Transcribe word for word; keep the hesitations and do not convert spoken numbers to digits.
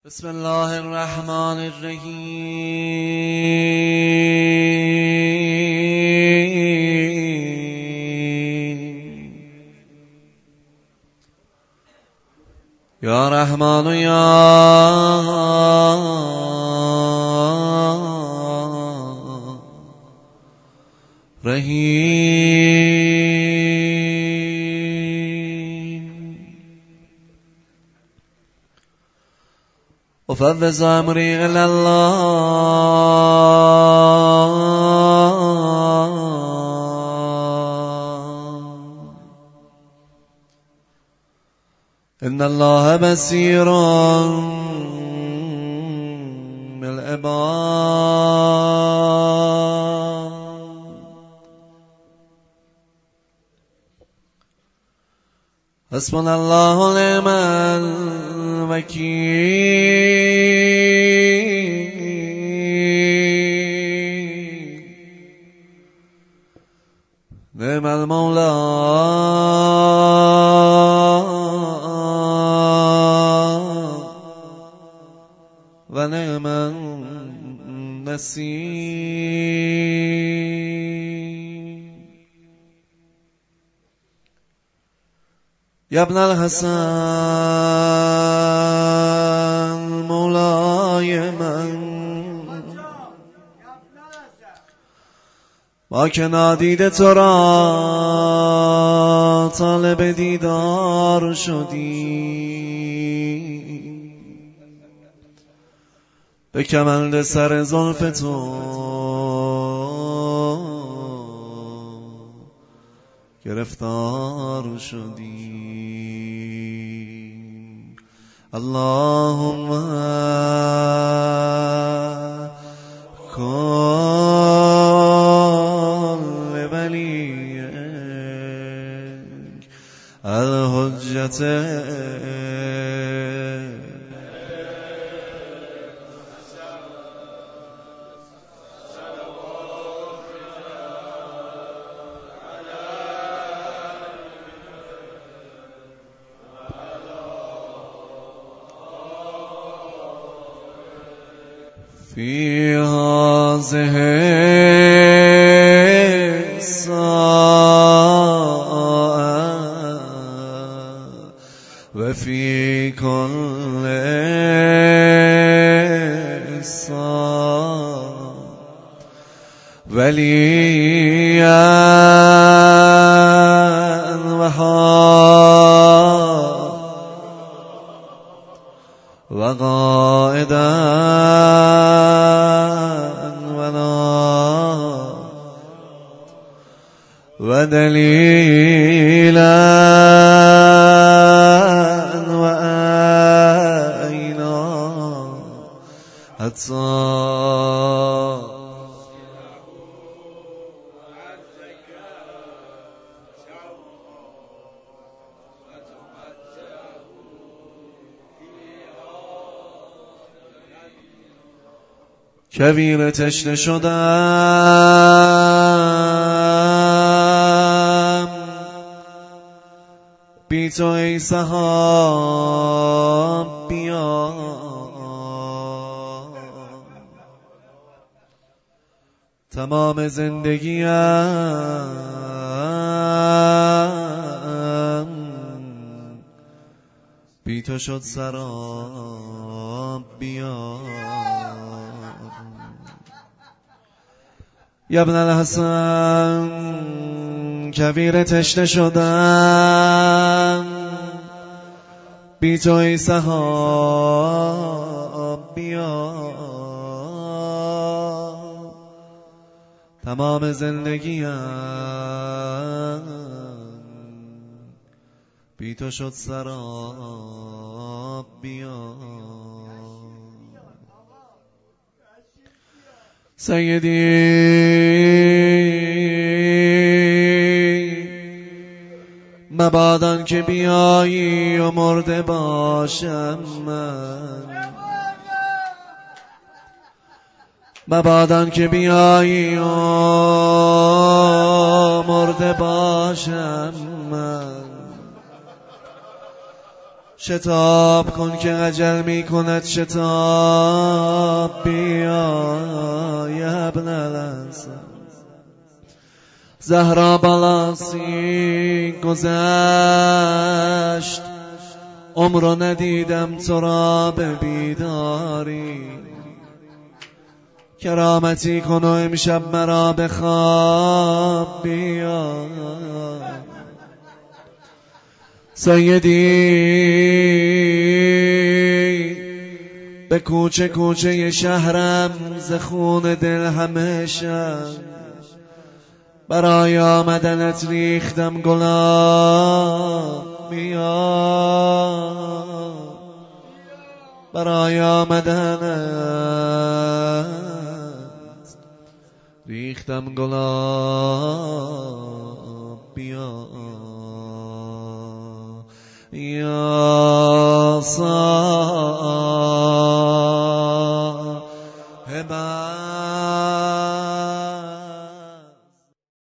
بسم الله الرحمن الرحیم یا رحمان یا رحیم افوض امری الی الله ان الله بصیر بالعباد حسبنا الله ونعم الوکیل نعم المولى و نعم النصير يا ابن الحسن مولاي من ما که نادیده تو را طالب دیدار شدی به کمند سر زلف تو گرفتار شدی اللهم کن لولیک الحجت في هذه الساعة وفي كل ساعة وليا وقائدا ودليلا وآينا حتى کویر تشنه شدم بی تو ای سحاب بیا تمام زندگیم بی تو شد سراب بیا یا ابن الحسن کویر تشنه شدم بی تو ای سحاب بیا تمام زندگیم بی تو شد سراب بیا سیدی مبادان که بیایی و مرده باشم من مبادان که بیایی و مرده باشم من شتاب کن که اجل می کند شتاب، بیا یا ابن الحسن. زهرا بالاسی گذشت، عمر ندیدم تو را به بیداری. کرامتی کن و امشب مرا به خواب بیا سیدی. به کوچه کوچه شهرم ز خون دل همیشه، برای آمدنت ریختم گلاب بیا. برای آمدنت ریختم گلاب بیا. یا صاحب